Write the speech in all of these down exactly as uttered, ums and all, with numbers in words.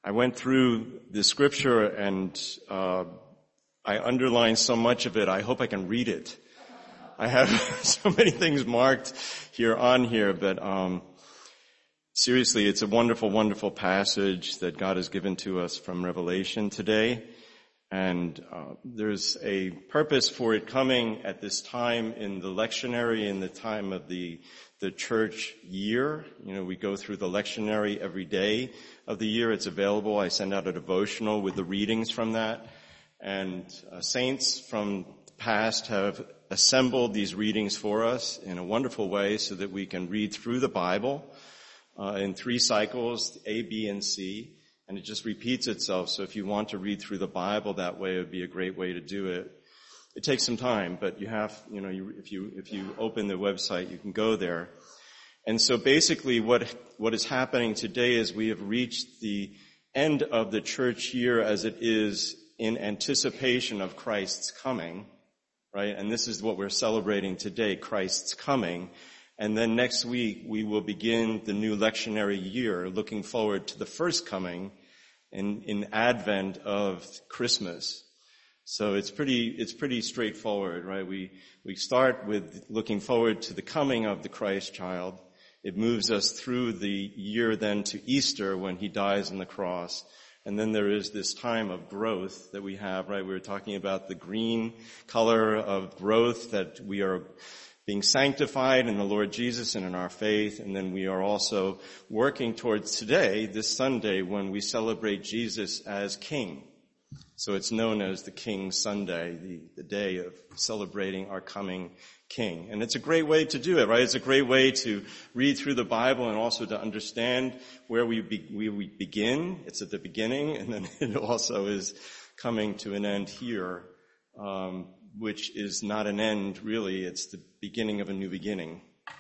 I went through the scripture and uh I underlined so much of it, I hope I can read it. I have so many things marked here on here, but um seriously, it's a wonderful, wonderful passage that God has given to us from Revelation today. And uh, there's a purpose for it coming at this time in the lectionary, in the time of the the church year. You know, we go through the lectionary every day of the year. It's available. I send out a devotional with the readings from that. And uh, saints from the past have assembled these readings for us in a wonderful way so that we can read through the Bible uh, in three cycles, A, B, and C. And it just repeats itself. So if you want to read through the Bible that way, it would be a great way to do it. It takes some time, but you have, you know, you, if you, if you open the website, you can go there. And so basically what, what is happening today is we have reached the end of the church year as it is in anticipation of Christ's coming, right? And this is what we're celebrating today, Christ's coming. And then next week we will begin the new lectionary year, looking forward to the first coming in, in Advent of Christmas. So it's pretty, it's pretty straightforward, right? We, we start with looking forward to the coming of the Christ child. It moves us through the year then to Easter when he dies on the cross. And then there is this time of growth that we have, right? We were talking about the green color of growth, that we are being sanctified in the Lord Jesus and in our faith. And then we are also working towards today, this Sunday, when we celebrate Jesus as King. So it's known as the King's Sunday, the, the day of celebrating our coming King. And it's a great way to do it, right? It's a great way to read through the Bible and also to understand where we, be, we, we begin. It's at the beginning, and then it also is coming to an end here, um, which is not an end, really. It's the beginning of a new beginning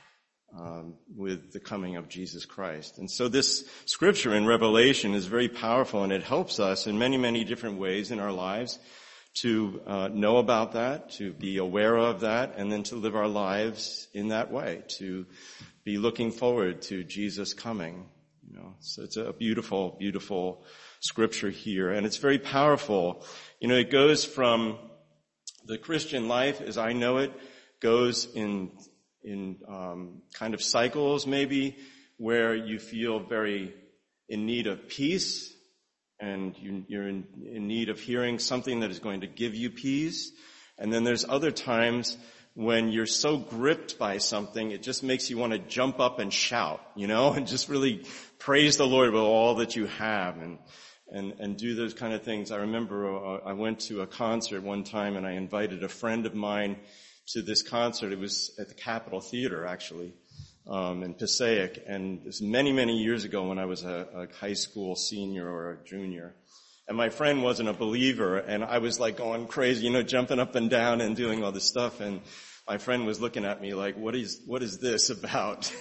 um, with the coming of Jesus Christ. And so this scripture in Revelation is very powerful, and it helps us in many, many different ways in our lives to uh, know about that, to be aware of that, and then to live our lives in that way, to be looking forward to Jesus coming. You know, so it's a beautiful, beautiful scripture here, and it's very powerful. You know, it goes from the Christian life, as I know it, goes in in um, kind of cycles, maybe, where you feel very in need of peace, and you, you're in, in need of hearing something that is going to give you peace. And then there's other times when you're so gripped by something, it just makes you want to jump up and shout, you know, and just really praise the Lord with all that you have, and and and do those kind of things. I remember uh, I went to a concert one time, and I invited a friend of mine to this concert. It was at the Capitol Theater, actually, um, in Passaic, and it was many, many years ago when I was a, a high school senior or a junior. And my friend wasn't a believer, and I was like going crazy, you know, jumping up and down and doing all this stuff, and my friend was looking at me like, what is, what is this about?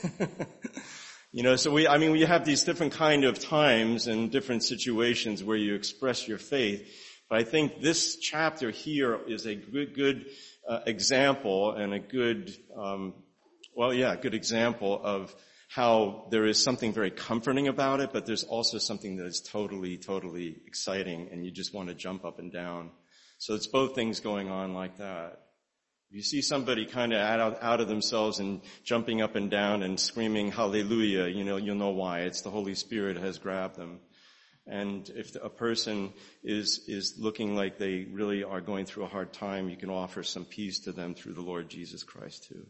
You know, so we, I mean, we have these different kind of times and different situations where you express your faith. But I think this chapter here is a good, good uh, example and a good, um, well, yeah, good example of how there is something very comforting about it, but there's also something that is totally, totally exciting, and you just want to jump up and down. So it's both things going on like that. If you see somebody kind of out, out of themselves and jumping up and down and screaming hallelujah, you know, you'll know why. It's the Holy Spirit has grabbed them. And if a person is, is looking like they really are going through a hard time, you can offer some peace to them through the Lord Jesus Christ too.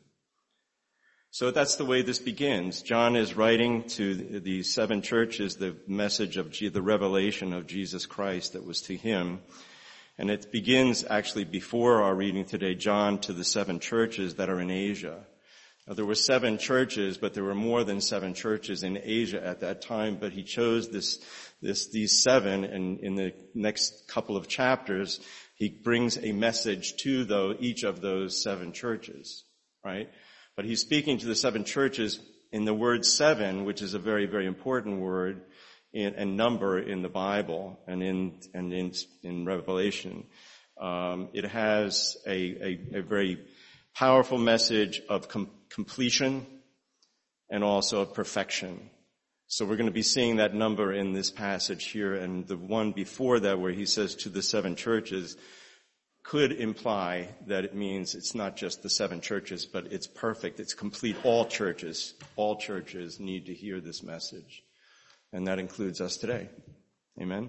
So that's the way this begins. John is writing to the seven churches the message of G- the revelation of Jesus Christ that was to him. And it begins actually before our reading today, John to the seven churches that are in Asia. Now, there were seven churches, but there were more than seven churches in Asia at that time. But he chose this, this, these seven, and in the next couple of chapters, he brings a message to those, each of those seven churches, right? But he's speaking to the seven churches in the word seven, which is a very, very important word in, and number in the Bible and in and in, in Revelation. Um, it has a, a, a very powerful message of com- completion and also of perfection. So we're going to be seeing that number in this passage here, and the one before that where he says to the seven churches could imply that it means it's not just the seven churches, but it's perfect, it's complete. All churches, all churches need to hear this message. And that includes us today. Amen?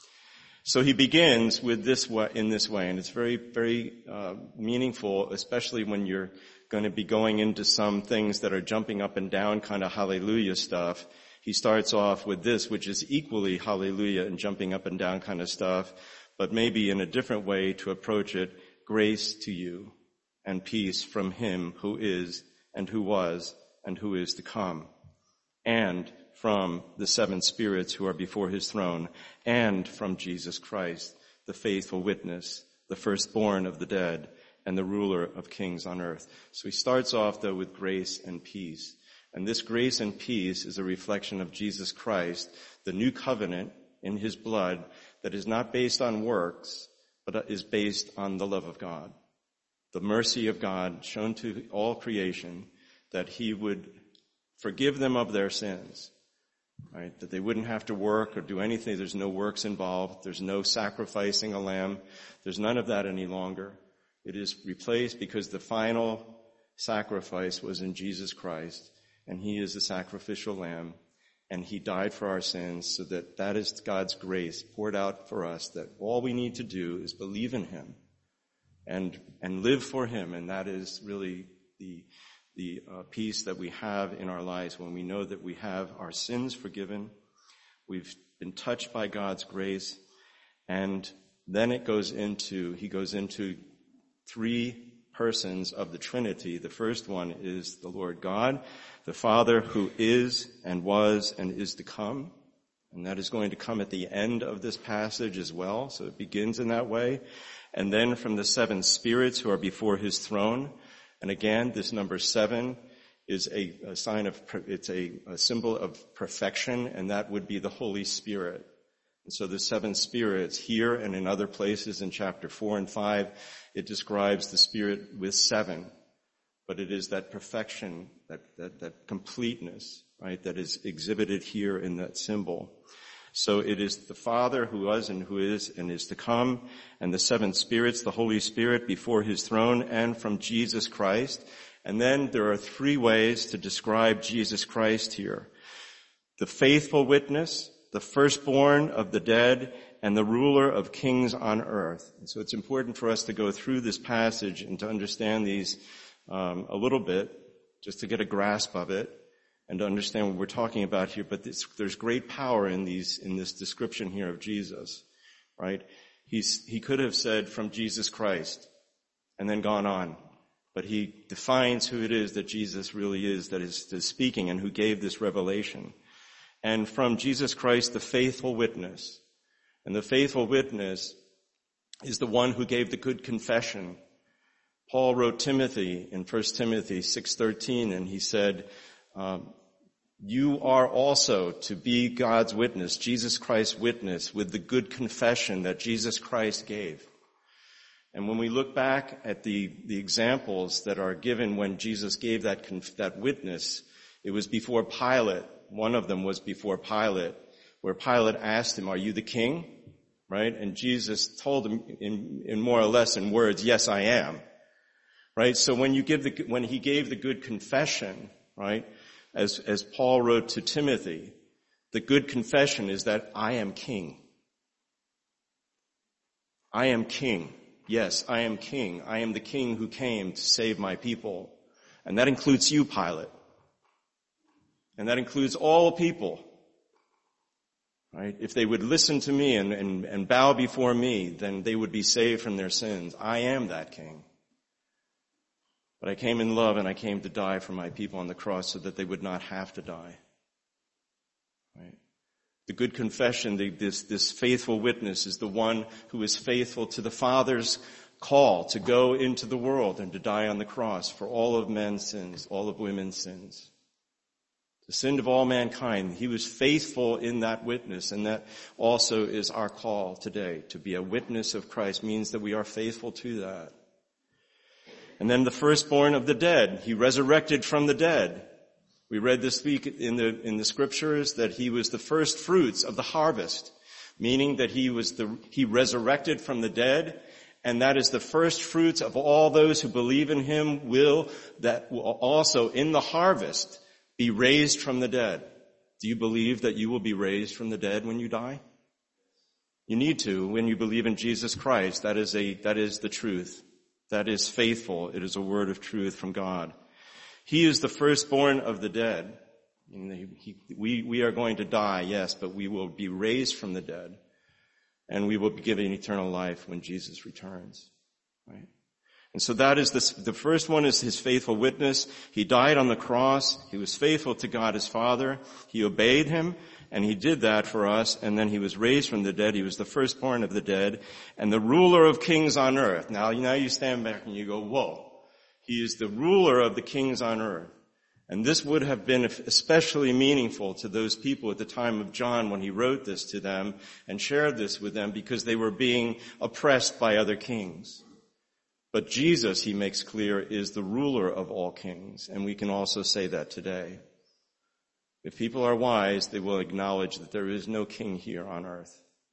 So he begins with this way, in this way, and it's very, very uh, meaningful, especially when you're going to be going into some things that are jumping up and down kind of hallelujah stuff. He starts off with this, which is equally hallelujah and jumping up and down kind of stuff, but maybe in a different way to approach it. Grace to you and peace from him who is and who was and who is to come, and from the seven spirits who are before his throne, and from Jesus Christ, the faithful witness, the firstborn of the dead, and the ruler of kings on earth. So he starts off, though, with grace and peace. And this grace and peace is a reflection of Jesus Christ, the new covenant in his blood that is not based on works, but is based on the love of God. The mercy of God shown to all creation, that he would forgive them of their sins, right? That they wouldn't have to work or do anything. There's no works involved. There's no sacrificing a lamb. There's none of that any longer. It is replaced because the final sacrifice was in Jesus Christ, and he is the sacrificial lamb, and he died for our sins, so that that is God's grace poured out for us, that all we need to do is believe in him and and live for him. And that is really the the uh, peace that we have in our lives when we know that we have our sins forgiven, we've been touched by God's grace. And then it goes into, he goes into three persons of the Trinity. The first one is the Lord God, the Father who is and was and is to come. And that is going to come at the end of this passage as well. So it begins in that way. And then from the seven spirits who are before his throne. And again, this number seven is a, a sign of, it's a, a symbol of perfection, and that would be the Holy Spirit. And so the seven spirits here and in other places in chapter four and five, it describes the Spirit with seven. But it is that perfection, that, that, that completeness, right, that is exhibited here in that symbol. So it is the Father who was and who is and is to come, and the seven spirits, the Holy Spirit before his throne, and from Jesus Christ. And then there are three ways to describe Jesus Christ here. The faithful witness, the firstborn of the dead, and the ruler of kings on earth. And so it's important for us to go through this passage and to understand these um, a little bit, just to get a grasp of it and to understand what we're talking about here. But this, there's great power in these, in this description here of Jesus, right? He's, he could have said from Jesus Christ and then gone on, but he defines who it is that Jesus really is that is, is speaking and who gave this revelation. And from Jesus Christ, the faithful witness. And the faithful witness is the one who gave the good confession. Paul wrote Timothy in First Timothy six thirteen, and he said, um, you are also to be God's witness, Jesus Christ's witness, with the good confession that Jesus Christ gave. And when we look back at the, the examples that are given when Jesus gave that, conf- that witness, it was before Pilate. One of them was before Pilate, where Pilate asked him, are you the king? Right? And Jesus told him in, in more or less in words, yes, I am. Right? So when you give the, when he gave the good confession, right, as, as Paul wrote to Timothy, the good confession is that I am king. I am king. Yes, I am king. I am the king who came to save my people. And that includes you, Pilate. And that includes all people. Right? If they would listen to me and, and, and bow before me, then they would be saved from their sins. I am that king. But I came in love and I came to die for my people on the cross so that they would not have to die. Right? The good confession, the, this, this faithful witness is the one who is faithful to the Father's call to go into the world and to die on the cross for all of men's sins, all of women's sins. The sin of all mankind. He was faithful in that witness, and that also is our call today. To be a witness of Christ means that we are faithful to that. And then the firstborn of the dead. He resurrected from the dead. We read this week in the, in the scriptures that he was the first fruits of the harvest, meaning that he was the, he resurrected from the dead, and that is the first fruits of all those who believe in him will, that will also in the harvest be raised from the dead. Do you believe that you will be raised from the dead when you die? You need to when you believe in Jesus Christ. That is a, that is the truth. That is faithful. It is a word of truth from God. He is the firstborn of the dead. He, he, we, we are going to die, yes, but we will be raised from the dead. And we will be given eternal life when Jesus returns. Right? And so that is the, the first one is his faithful witness. He died on the cross. He was faithful to God his Father. He obeyed him, and he did that for us. And then he was raised from the dead. He was the firstborn of the dead and the ruler of kings on earth. Now, now you stand back and you go, whoa. He is the ruler of the kings on earth. And this would have been especially meaningful to those people at the time of John when he wrote this to them and shared this with them because they were being oppressed by other kings. But Jesus, he makes clear, is the ruler of all kings, and we can also say that today. If people are wise, they will acknowledge that there is no king here on earth.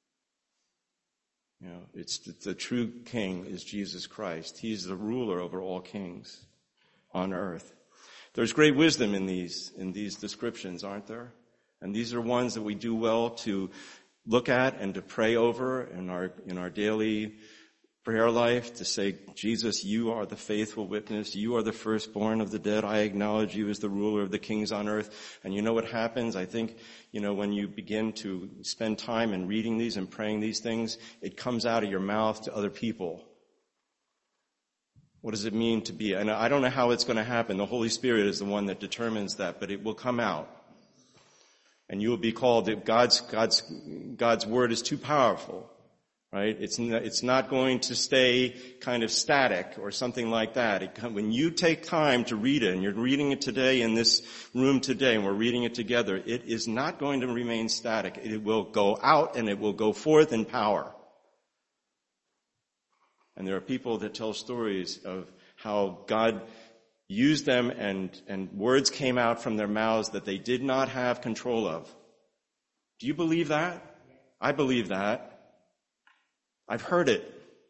You know, it's the, the true king is Jesus Christ. He is the ruler over all kings on earth. There's great wisdom in these, in these descriptions, aren't there? And these are ones that we do well to look at and to pray over in our, in our daily prayer life, to say, Jesus, you are the faithful witness. You are the firstborn of the dead. I acknowledge you as the ruler of the kings on earth. And you know what happens? I think, you know, when you begin to spend time in reading these and praying these things, it comes out of your mouth to other people. What does it mean to be? And I don't know how it's going to happen. The Holy Spirit is the one that determines that, but it will come out. And you will be called, God's, God's, God's word is too powerful, right? It's not, it's not going to stay kind of static or something like that. It, when you take time to read it, and you're reading it today in this room today, and we're reading it together, it is not going to remain static. It will go out and it will go forth in power. And there are people that tell stories of how God used them and, and words came out from their mouths that they did not have control of. Do you believe that? I believe that. I've heard it.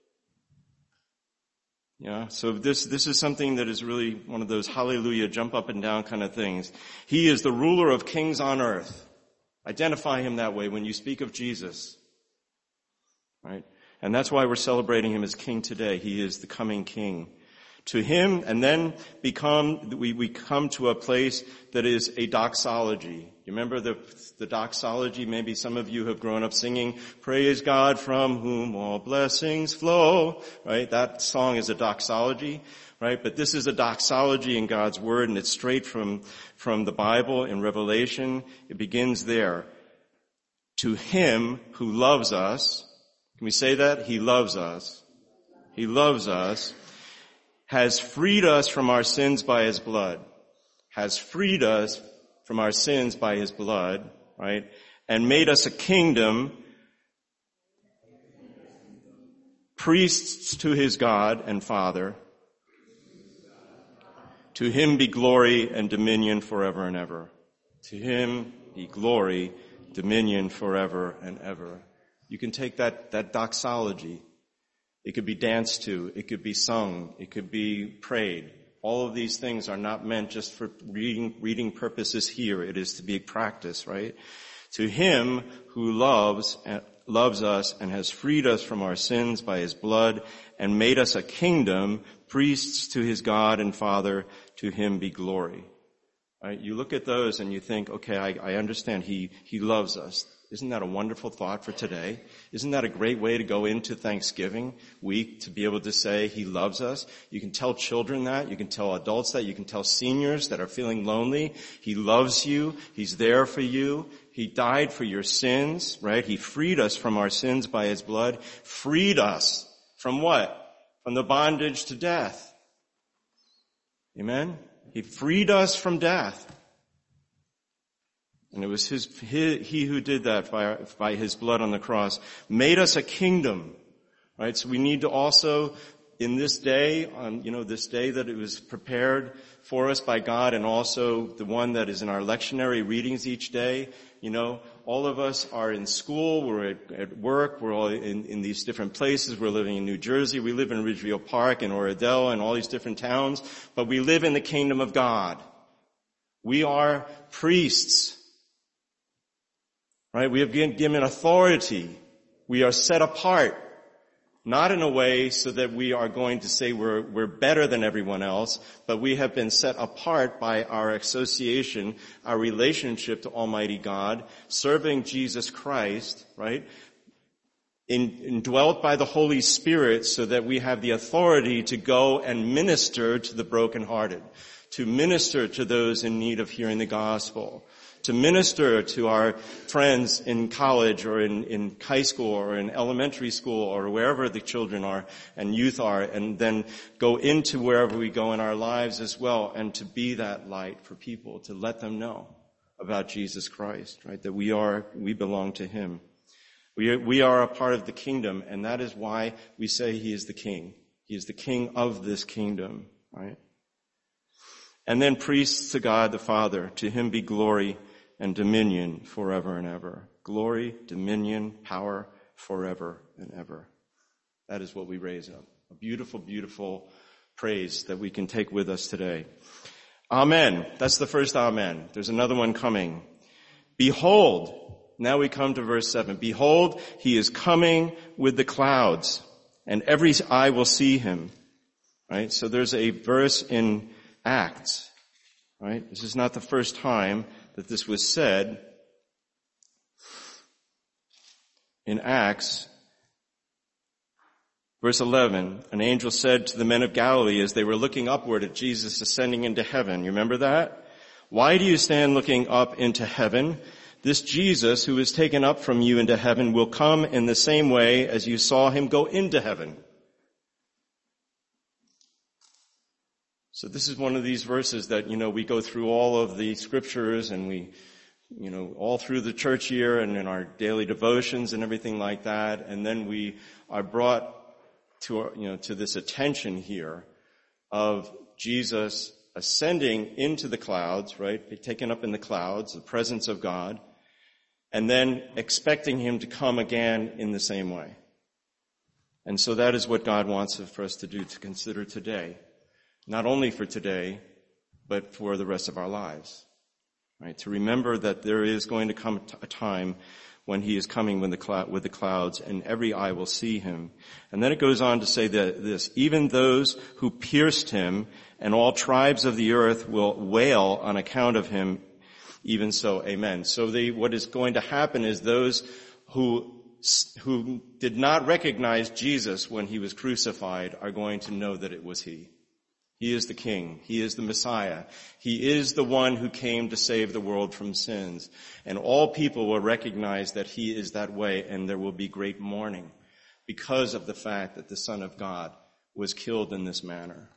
Yeah, so this, this is something that is really one of those hallelujah, jump up and down kind of things. He is the ruler of kings on earth. Identify him that way when you speak of Jesus. Right? And that's why we're celebrating him as king today. He is the coming king. To him, and then become, we, we come to a place that is a doxology. You remember the, the doxology? Maybe some of you have grown up singing, praise God from whom all blessings flow, right? That song is a doxology, right? But this is a doxology in God's word, and it's straight from, from the Bible in Revelation. It begins there. To him who loves us, can we say that? He loves us. He loves us. Has freed us from our sins by his blood. Has freed us from our sins by his blood, right? And made us a kingdom, priests to his God and Father. To him be glory and dominion forever and ever. To him be glory, dominion forever and ever. You can take that, that doxology. It could be danced to. It could be sung. It could be prayed. All of these things are not meant just for reading, reading purposes here. It is to be practiced, right? To him who loves, loves us and has freed us from our sins by his blood and made us a kingdom, priests to his God and Father, to him be glory. Right? You look at those and you think, okay, I, I understand he, he loves us. Isn't that a wonderful thought for today? Isn't that a great way to go into Thanksgiving week to be able to say he loves us? You can tell children that. You can tell adults that. You can tell seniors that are feeling lonely. He loves you. He's there for you. He died for your sins, right? He freed us from our sins by his blood. Freed us from what? From the bondage to death. Amen? He freed us from death. And it was his, he, he who did that by, by his blood on the cross, made us a kingdom, right? So we need to also in this day, on, you know, this day that it was prepared for us by God, and also the one that is in our lectionary readings each day, you know, all of us are in school, we're at, at work, we're all in, in these different places. We're living in New Jersey, we live in Ridgeville Park and Oradell and all these different towns, but we live in the kingdom of God. We are priests, right? We have been given authority. We are set apart. Not in a way so that we are going to say we're, we're better than everyone else, but we have been set apart by our association, our relationship to Almighty God, serving Jesus Christ, right? In, indwelt by the Holy Spirit so that we have the authority to go and minister to the brokenhearted, to minister to those in need of hearing the gospel, to minister to our friends in college or in, in high school or in elementary school or wherever the children are and youth are, and then go into wherever we go in our lives as well, and to be that light for people, to let them know about Jesus Christ, right? That we are, we belong to Him. We are, we are a part of the kingdom, and that is why we say He is the King. He is the King of this kingdom, right? And then priests to God the Father, to Him be glory and dominion forever and ever. Glory, dominion, power forever and ever. That is what we raise up. A beautiful, beautiful praise that we can take with us today. Amen. That's the first amen. There's another one coming. Behold, now we come to verse seven. Behold, He is coming with the clouds, and every eye will see Him. Right? So there's a verse in Acts. Right? This is not the first time that this was said. In Acts, verse eleven, an angel said to the men of Galilee as they were looking upward at Jesus ascending into heaven. You remember that? Why do you stand looking up into heaven? This Jesus who is taken up from you into heaven will come in the same way as you saw Him go into heaven. So this is one of these verses that, you know, we go through all of the scriptures and we, you know, all through the church year and in our daily devotions and everything like that. And then we are brought to, our, you know, to this attention here of Jesus ascending into the clouds, right? Taken up in the clouds, the presence of God, and then expecting Him to come again in the same way. And so that is what God wants for us to do, to consider today. Not only for today, but for the rest of our lives. Right? To remember that there is going to come a time when He is coming with the, cloud, with the clouds, and every eye will see Him. And then it goes on to say that this, even those who pierced Him and all tribes of the earth will wail on account of Him, even so, amen. So the, what is going to happen is those who who did not recognize Jesus when He was crucified are going to know that it was He. He is the King. He is the Messiah. He is the one who came to save the world from sins. And all people will recognize that He is that way, and there will be great mourning because of the fact that the Son of God was killed in this manner.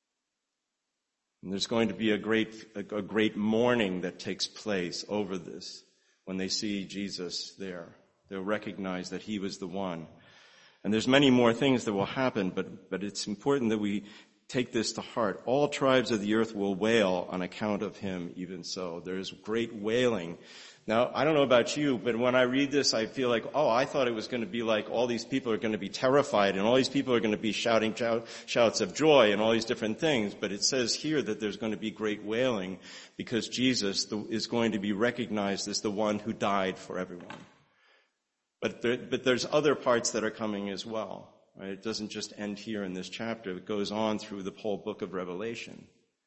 And there's going to be a great, a, a great mourning that takes place over this when they see Jesus there. They'll recognize that He was the one. And there's many more things that will happen, but, but it's important that we take this to heart. All tribes of the earth will wail on account of Him, even so. There is great wailing. Now, I don't know about you, but when I read this, I feel like, oh, I thought it was going to be like all these people are going to be terrified and all these people are going to be shouting shouts of joy and all these different things. But it says here that there's going to be great wailing because Jesus is going to be recognized as the one who died for everyone. But there, but there's other parts that are coming as well. Right? It doesn't just end here in this chapter. It goes on through the whole book of Revelation.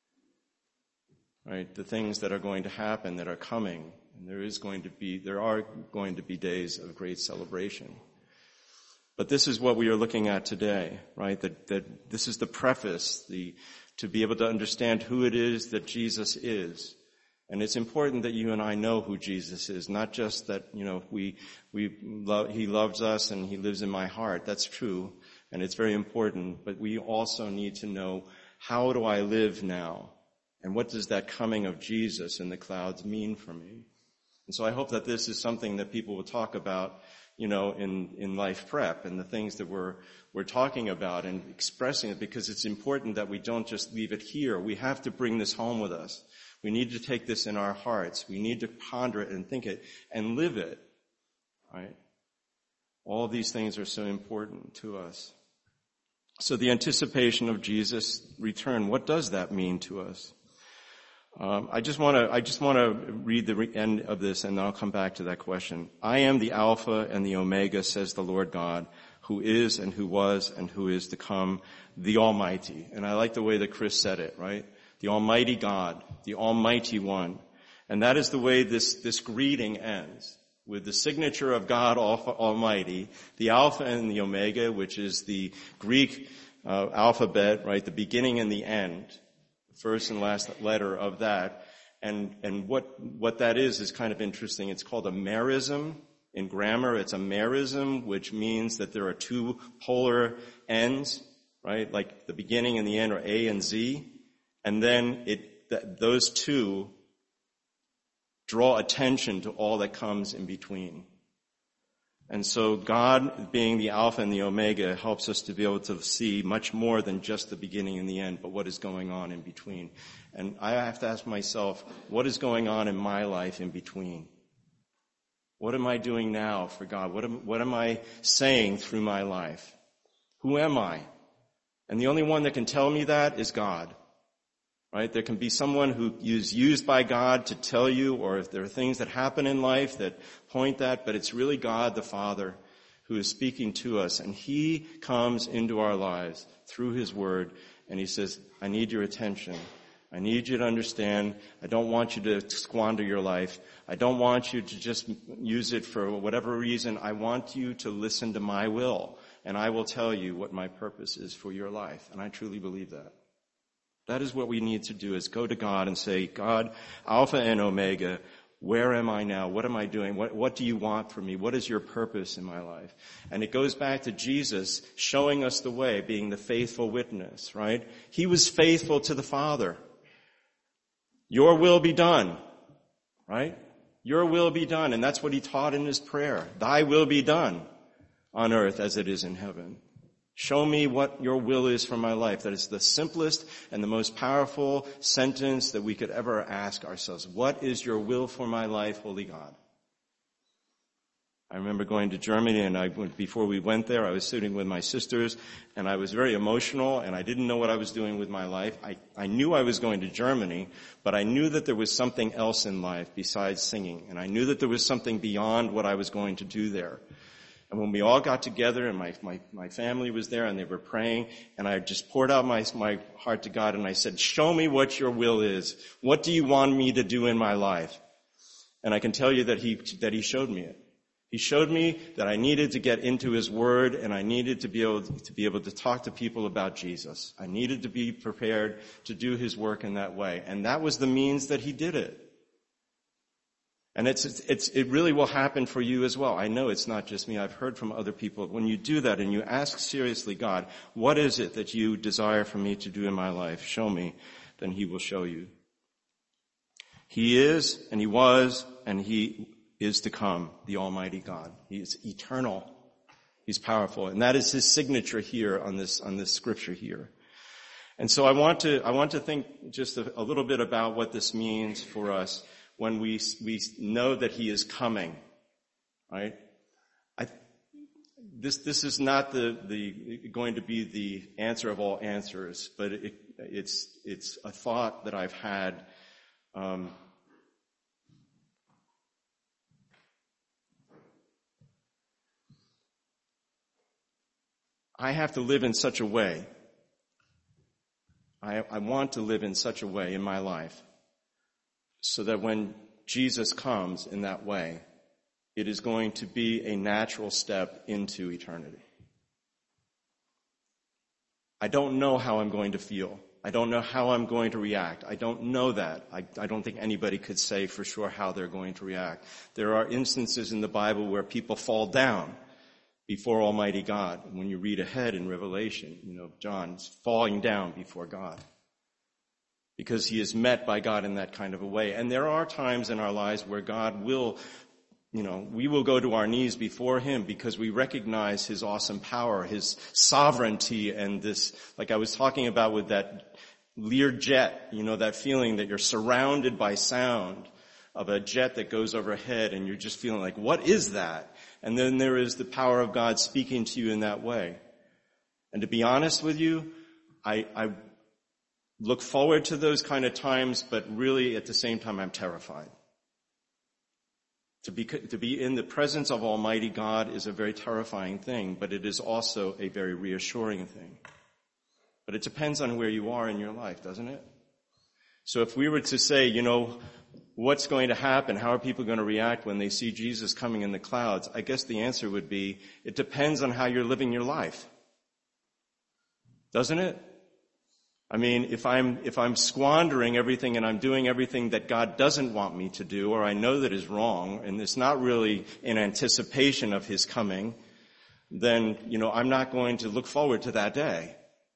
Right? The things that are going to happen, that are coming. And there is going to be, there are going to be days of great celebration. But this is what we are looking at today, right? That, that this is the preface, the, to be able to understand who it is that Jesus is. And it's important that you and I know who Jesus is, not just that, you know, we, we love, He loves us and He lives in my heart. That's true. And it's very important. But we also need to know, how do I live now? And what does that coming of Jesus in the clouds mean for me? And so I hope that this is something that people will talk about, you know, in, in life prep and the things that we're, we're talking about and expressing it, because it's important that we don't just leave it here. We have to bring this home with us. We need to take this in our hearts. We need to ponder it and think it and live it, right? All of these things are so important to us. So the anticipation of Jesus' return, what does that mean to us? Um, I just want to, I just want to read the re- end of this, and then I'll come back to that question. I am the Alpha and the Omega, says the Lord God, who is and who was and who is to come, the Almighty. And I like the way that Chris said it, right? The Almighty God, the Almighty One. And that is the way this, this greeting ends, with the signature of God Almighty, the Alpha and the Omega, which is the Greek uh, alphabet, right? The beginning and the end. First and last letter of that. And, and what, what that is is kind of interesting. It's called a merism. In grammar, it's a merism, which means that there are two polar ends, right? Like the beginning and the end are A and Z. And then it, th- those two draw attention to all that comes in between. And so God, being the Alpha and the Omega, helps us to be able to see much more than just the beginning and the end, but what is going on in between. And I have to ask myself, what is going on in my life in between? What am I doing now for God? What am, what am I saying through my life? Who am I? And the only one that can tell me that is God. Right? There can be someone who is used by God to tell you, or if there are things that happen in life that point that, but it's really God the Father who is speaking to us. And He comes into our lives through His Word, and He says, I need your attention. I need you to understand. I don't want you to squander your life. I don't want you to just use it for whatever reason. I want you to listen to my will, and I will tell you what my purpose is for your life. And I truly believe that. That is what we need to do, is go to God and say, God, Alpha and Omega, where am I now? What am I doing? What, what do you want from me? What is your purpose in my life? And it goes back to Jesus showing us the way, being the faithful witness, right? He was faithful to the Father. Your will be done, right? Your will be done. And that's what He taught in His prayer. Thy will be done on earth as it is in heaven. Show me what your will is for my life. That is the simplest and the most powerful sentence that we could ever ask ourselves. What is your will for my life, Holy God? I remember going to Germany, and I, before we went there, I was sitting with my sisters, and I was very emotional, and I didn't know what I was doing with my life. I, I knew I was going to Germany, but I knew that there was something else in life besides singing, and I knew that there was something beyond what I was going to do there. And when we all got together, and my, my, my family was there, and they were praying, and I just poured out my, my heart to God, and I said, show me what your will is. What do you want me to do in my life? And I can tell you that he, that he showed me it. He showed me that I needed to get into His Word, and I needed to be able to, to be able to talk to people about Jesus. I needed to be prepared to do His work in that way. And that was the means that He did it. And it's, it's, it's, it really will happen for you as well. I know it's not just me. I've heard from other people. When you do that and you ask seriously, God, what is it that you desire for me to do in my life? Show me. Then He will show you. He is, and He was, and He is to come, the Almighty God. He is eternal. He's powerful. And that is His signature here on this, on this scripture here. And so I want to, I want to think just a, a little bit about what this means for us when we, we know that He is coming, right? I, this, this is not the, the, going to be the answer of all answers, but it, it's, it's a thought that I've had, um, I have to live in such a way. I, I want to live in such a way in my life so that when Jesus comes in that way, it is going to be a natural step into eternity. I don't know how I'm going to feel. I don't know how I'm going to react. I don't know that. I, I don't think anybody could say for sure how they're going to react. There are instances in the Bible where people fall down before Almighty God. When you read ahead in Revelation, you know, John's falling down before God because he is met by God in that kind of a way. And there are times in our lives where God will You know, we will go to our knees before him because we recognize his awesome power, his sovereignty, and this, like I was talking about with that Lear jet, you know, that feeling that you're surrounded by sound of a jet that goes overhead and you're just feeling like, what is that? And then there is the power of God speaking to you in that way. And to be honest with you, I, I look forward to those kind of times, but really at the same time I'm terrified. To be, to be in the presence of Almighty God is a very terrifying thing, but it is also a very reassuring thing. But it depends on where you are in your life, doesn't it? So if we were to say, you know, what's going to happen? How are people going to react when they see Jesus coming in the clouds? I guess the answer would be, it depends on how you're living your life. Doesn't it? I mean, if I'm, if I'm squandering everything and I'm doing everything that God doesn't want me to do, or I know that is wrong, and it's not really in anticipation of his coming, then, you know, I'm not going to look forward to that day.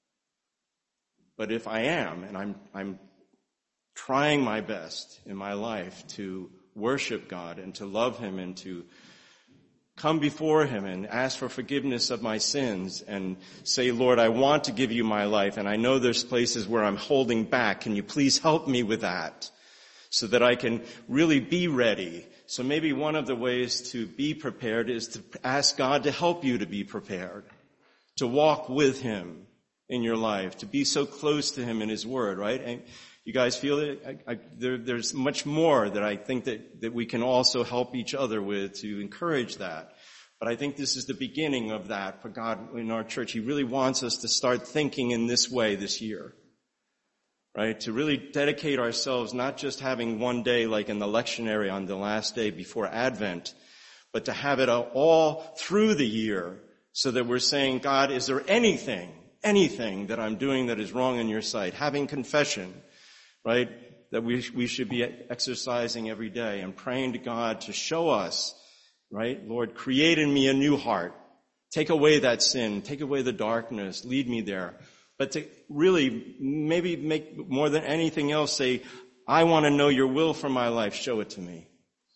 But if I am, and I'm, I'm trying my best in my life to worship God and to love him and to come before him and ask for forgiveness of my sins and say, Lord, I want to give you my life, and I know there's places where I'm holding back. Can you please help me with that so that I can really be ready? So maybe one of the ways to be prepared is to ask God to help you to be prepared, to walk with him in your life, to be so close to him in his word, right? And you guys feel it? I, I, there, there's much more that I think that, that we can also help each other with to encourage that. But I think this is the beginning of that for God in our church. He really wants us to start thinking in this way this year, right? To really dedicate ourselves, not just having one day like in the lectionary on the last day before Advent, but to have it all through the year so that we're saying, God, is there anything, anything that I'm doing that is wrong in your sight? Having confession, right, that we we should be exercising every day and praying to God to show us, right, Lord, create in me a new heart. Take away that sin. Take away the darkness. Lead me there. But to really maybe make more than anything else say, I want to know your will for my life. Show it to me.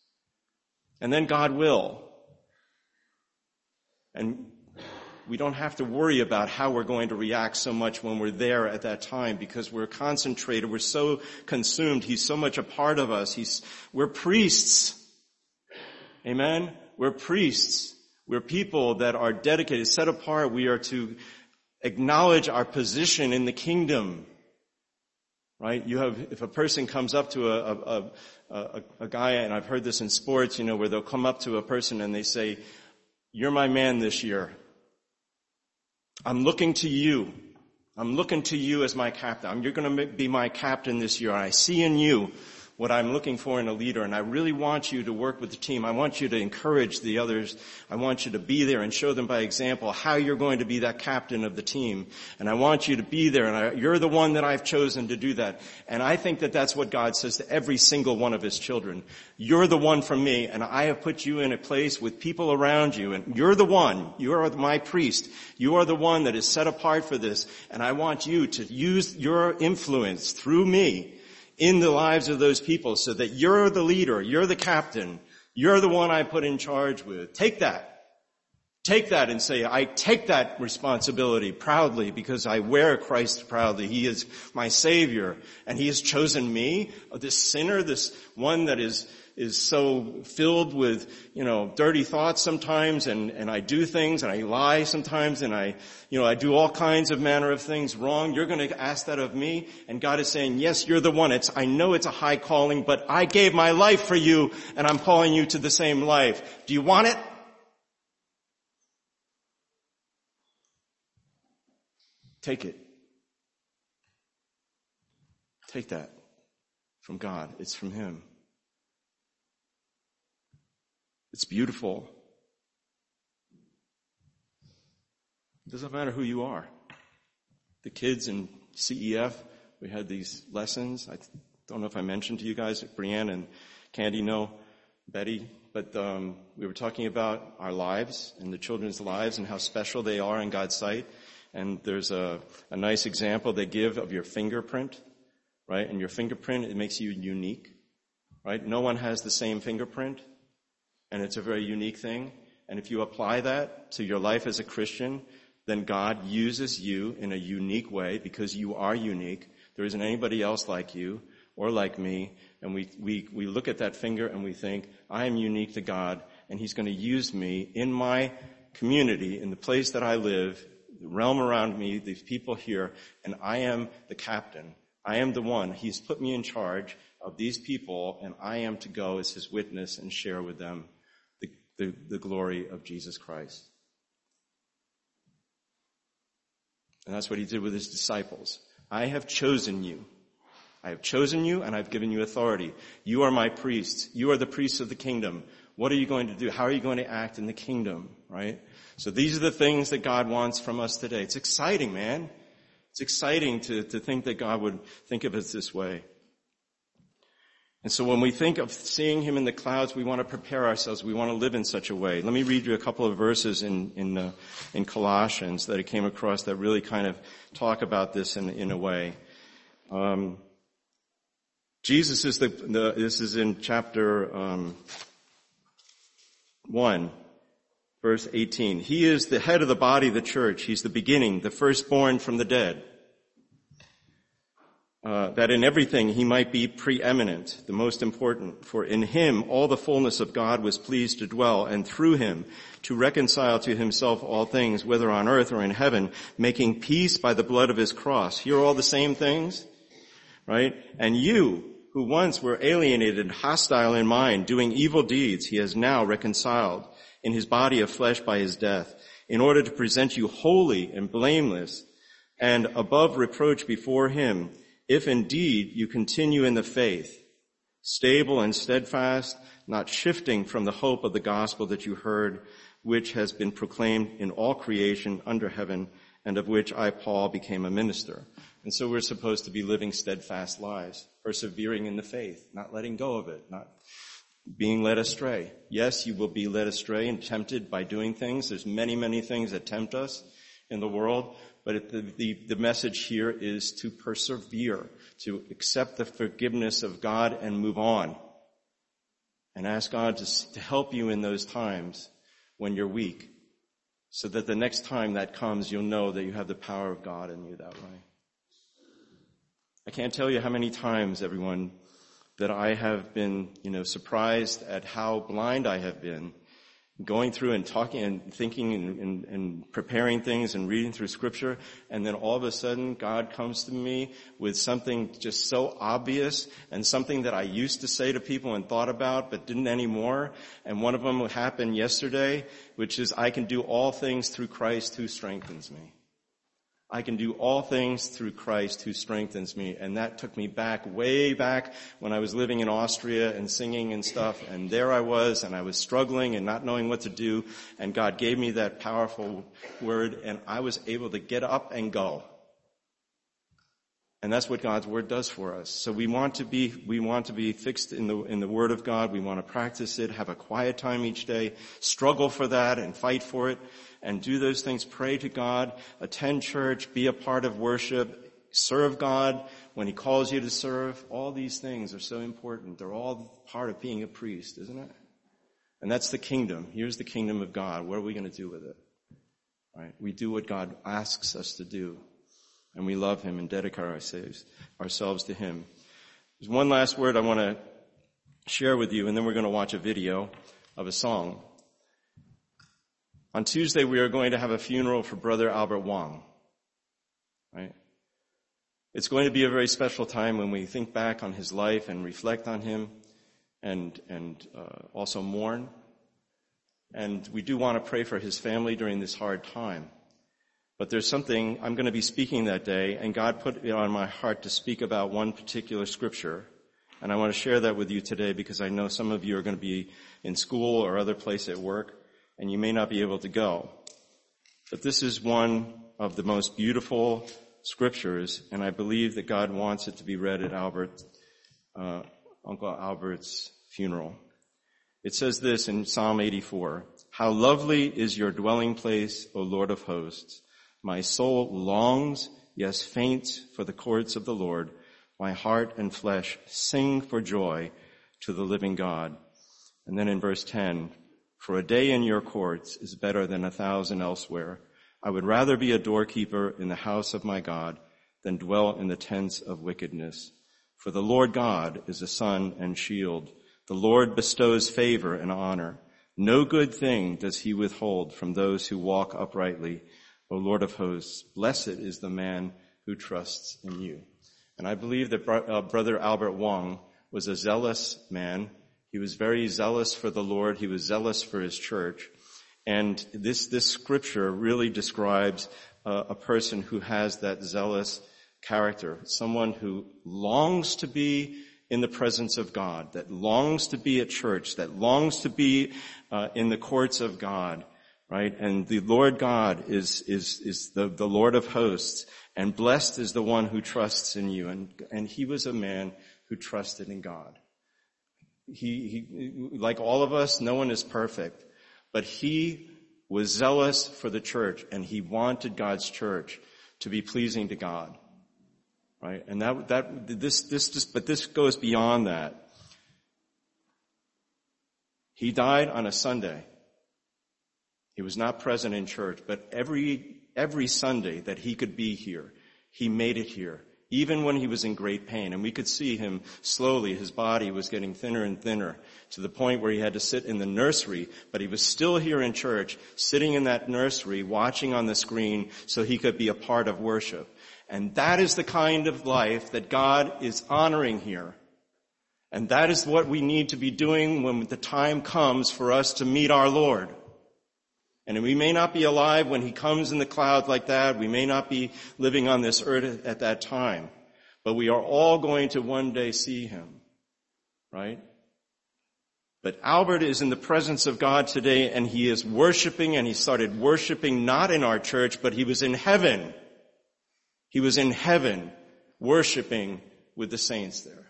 And then God will. And we don't have to worry about how we're going to react so much when we're there at that time because we're concentrated. We're so consumed. He's so much a part of us. He's, we're priests. Amen? We're priests. We're people that are dedicated, set apart. We are to acknowledge our position in the kingdom. Right? You have, if a person comes up to a, a, a, a guy, and I've heard this in sports, you know, where they'll come up to a person and they say, you're my man this year. I'm looking to you. I'm looking to you as my captain. You're going to be my captain this year. I see in you what I'm looking for in a leader, and I really want you to work with the team. I want you to encourage the others. I want you to be there and show them by example how you're going to be that captain of the team. And I want you to be there, and I, you're the one that I've chosen to do that. And I think that that's what God says to every single one of his children. You're the one from me, and I have put you in a place with people around you, and you're the one. You are my priest. You are the one that is set apart for this, and I want you to use your influence through me in the lives of those people so that you're the leader, you're the captain, you're the one I put in charge with. Take that. Take that and say, I take that responsibility proudly because I wear Christ proudly. He is my Savior, and he has chosen me, this sinner, this one that is is so filled with, you know, dirty thoughts sometimes, and, and I do things, and I lie sometimes, and I, you know, I do all kinds of manner of things wrong. You're going to ask that of me? And God is saying, yes, you're the one. It's, I know it's a high calling, but I gave my life for you, and I'm calling you to the same life. Do you want it? Take it. Take that from God. It's from him. It's beautiful. It doesn't matter who you are. The kids in C E F, we had these lessons. I don't know if I mentioned to you guys, Brianne and Candy know, Betty, but um, we were talking about our lives and the children's lives and how special they are in God's sight. And there's a, a nice example they give of your fingerprint, right? And your fingerprint, it makes you unique, right? No one has the same fingerprint. And it's a very unique thing. And if you apply that to your life as a Christian, then God uses you in a unique way because you are unique. There isn't anybody else like you or like me. And we, we, we look at that finger and we think, I am unique to God, and he's going to use me in my community, in the place that I live, the realm around me, these people here, and I am the captain. I am the one. He's put me in charge of these people, and I am to go as his witness and share with them the, the, the glory of Jesus Christ. And that's what he did with his disciples. I have chosen you. I have chosen you, and I've given you authority. You are my priests. You are the priests of the kingdom. What are you going to do? How are you going to act in the kingdom, right? So these are the things that God wants from us today. It's exciting, man. It's exciting to, to think that God would think of us this way. And so when we think of seeing him in the clouds, we want to prepare ourselves. We want to live in such a way. Let me read you a couple of verses in in, uh, in Colossians that I came across that really kind of talk about this in, in a way. Um, Jesus is the, the this is in chapter um, one, verse eighteen. He is the head of the body, the church. He's the beginning, the firstborn from the dead. Uh, that in everything he might be preeminent, the most important. For in him all the fullness of God was pleased to dwell, and through him to reconcile to himself all things, whether on earth or in heaven, making peace by the blood of his cross. Here are all the same things, right? And you, who once were alienated, hostile in mind, doing evil deeds, he has now reconciled in his body of flesh by his death, in order to present you holy and blameless and above reproach before him, if indeed you continue in the faith, stable and steadfast, not shifting from the hope of the gospel that you heard, which has been proclaimed in all creation under heaven, and of which I, Paul, became a minister. And so we're supposed to be living steadfast lives, persevering in the faith, not letting go of it, not being led astray. Yes, you will be led astray and tempted by doing things. There's many, many things that tempt us in the world. But the, the, the message here is to persevere, to accept the forgiveness of God and move on. And ask God to, to help you in those times when you're weak, so that the next time that comes, you'll know that you have the power of God in you that way. I can't tell you how many times, everyone, that I have been, you know, surprised at how blind I have been, going through and talking and thinking and, and, and preparing things and reading through Scripture, and then all of a sudden God comes to me with something just so obvious and something that I used to say to people and thought about but didn't anymore. And one of them happened yesterday, which is I can do all things through Christ who strengthens me. I can do all things through Christ who strengthens me. And that took me back, way back when I was living in Austria and singing and stuff. And there I was, and I was struggling and not knowing what to do. And God gave me that powerful word, and I was able to get up and go. And that's what God's word does for us. So we want to be, we want to be fixed in the, in the word of God. We want to practice it, have a quiet time each day, struggle for that and fight for it. And do those things, pray to God, attend church, be a part of worship, serve God when he calls you to serve. All these things are so important. They're all part of being a priest, isn't it? And that's the kingdom. Here's the kingdom of God. What are we going to do with it? Right? We do what God asks us to do. And we love him and dedicate ourselves, ourselves to him. There's one last word I want to share with you, and then we're going to watch a video of a song. On Tuesday, we are going to have a funeral for Brother Albert Wang. Right? It's going to be a very special time when we think back on his life and reflect on him and, and uh, also mourn. And we do want to pray for his family during this hard time. But there's something, I'm going to be speaking that day, and God put it on my heart to speak about one particular scripture. And I want to share that with you today because I know some of you are going to be in school or other place at work, and you may not be able to go. But this is one of the most beautiful scriptures, and I believe that God wants it to be read at Albert, uh, Uncle Albert's funeral. It says this in Psalm eighty-four, "How lovely is your dwelling place, O Lord of hosts. My soul longs, yes, faints for the courts of the Lord. My heart and flesh sing for joy to the living God." And then in verse ten, For a day in your courts is better than a thousand elsewhere. I would rather be a doorkeeper in the house of my God than dwell in the tents of wickedness. For the Lord God is a sun and shield. The Lord bestows favor and honor. No good thing does he withhold from those who walk uprightly. O Lord of hosts, blessed is the man who trusts in you. And I believe that uh, Brother Albert Wong was a zealous man. He was very zealous for the Lord. He was zealous for his church. And this, this scripture really describes uh, a person who has that zealous character, someone who longs to be in the presence of God, that longs to be at church, that longs to be uh, in the courts of God, right? And the Lord God is, is, is the, the Lord of hosts, and blessed is the one who trusts in you. And, and he was a man who trusted in God. He, he, like all of us, no one is perfect, but he was zealous for the church, and he wanted God's church to be pleasing to God, right? And that, that, this, this, just, but this goes beyond that. He died on a Sunday. He was not present in church, but every, every Sunday that he could be here, he made it here. Even when he was in great pain, and we could see him slowly, his body was getting thinner and thinner to the point where he had to sit in the nursery, but he was still here in church, sitting in that nursery, watching on the screen so he could be a part of worship. And that is the kind of life that God is honoring here. And that is what we need to be doing when the time comes for us to meet our Lord. And we may not be alive when he comes in the cloud like that. We may not be living on this earth at that time. But we are all going to one day see him, right? But Albert is in the presence of God today, and he is worshiping, and he started worshiping not in our church, but he was in heaven. He was in heaven worshiping with the saints there.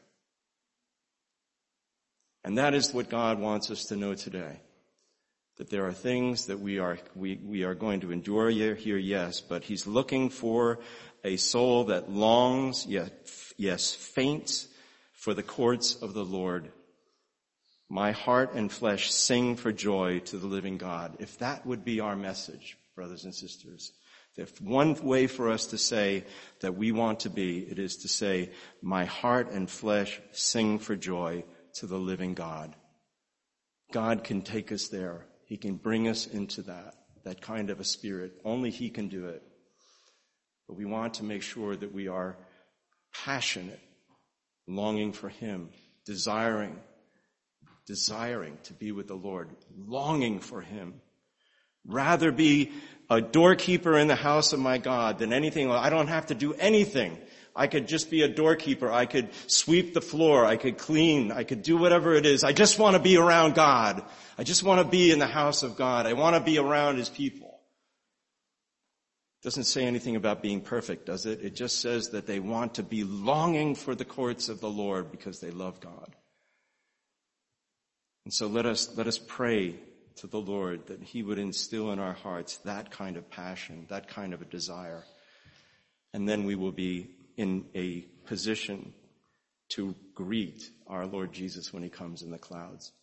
And that is what God wants us to know today. That there are things that we are, we, we are going to endure here, yes, but he's looking for a soul that longs, yes, yes, faints for the courts of the Lord. My heart and flesh sing for joy to the living God. If that would be our message, brothers and sisters, if one way for us to say that we want to be, it is to say, my heart and flesh sing for joy to the living God. God can take us there. He can bring us into that, that kind of a spirit. Only he can do it. But we want to make sure that we are passionate, longing for him, desiring, desiring to be with the Lord, longing for him. Rather be a doorkeeper in the house of my God than anything. I don't have to do anything. I could just be a doorkeeper. I could sweep the floor. I could clean. I could do whatever it is. I just want to be around God. I just want to be in the house of God. I want to be around his people. It doesn't say anything about being perfect, does it? It just says that they want to be longing for the courts of the Lord because they love God. And so let us, let us pray to the Lord that he would instill in our hearts that kind of passion, that kind of a desire. And then we will be in a position to greet our Lord Jesus when he comes in the clouds.